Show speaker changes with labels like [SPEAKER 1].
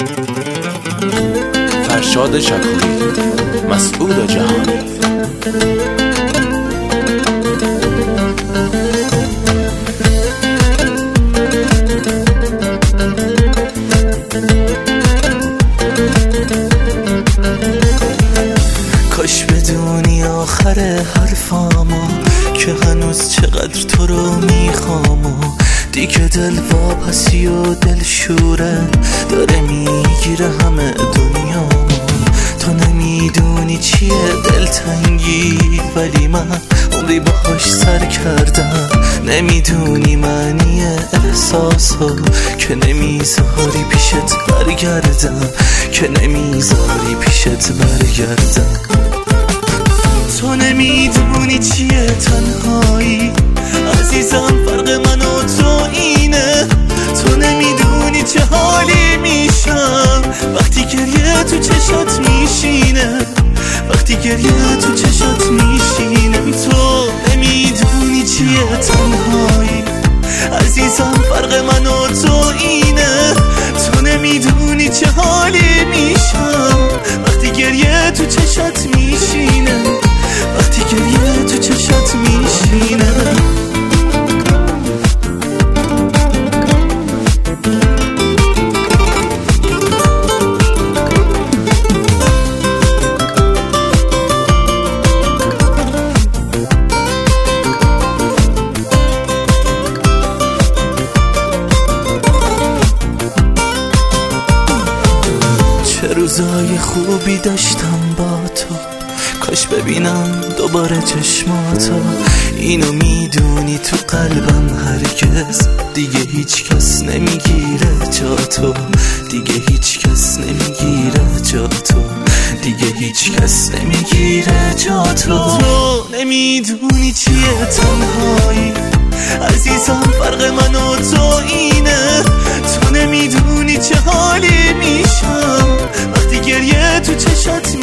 [SPEAKER 1] فرشاد شکوری، مسعود جهانی.
[SPEAKER 2] کاش بدونی آخر حرفامو که هنوز چقدر تو رو میخوام و دیگه دل واپسی و دل شوره داره میگیره همه دنیامو. تو نمیدونی چیه دلتنگی ولی من عمری باهاش سر کردم. نمیدونی معنی احساسو که نمیذاری پیشت برگردم، که نمیذاری پیشت برگردم. تو نمیدونی چیه تنهایی عزیزم، فرق من و تو اینه. تو نمیدونی چه حالی میشم وقتی گریه تو چشات میشینه، وقتی گریه تو چشات میشینه. تو نمیدونی چیه تنهایی عزیزم، فرق من و تو اینه. تو نمیدونی چه حالی میشم وقتی گریه تو چشات میشینه، وقتی گریه تو چشات میشینه. چه روزای خوبی داشتم با تو، کاش ببینم دوباره چشماتو. اینو میدونی تو قلبم هرگز دیگه هیچ کس نمیگیره جا تو، دیگه هیچ کس نمیگیره جا تو، دیگه هیچ کس نمیگیره جا تو. تو نمیدونی چیه تنهایی عزیزم، فرق من و تو اینه. تو نمیدونی چه حالی میشم وقتی گریه تو چشات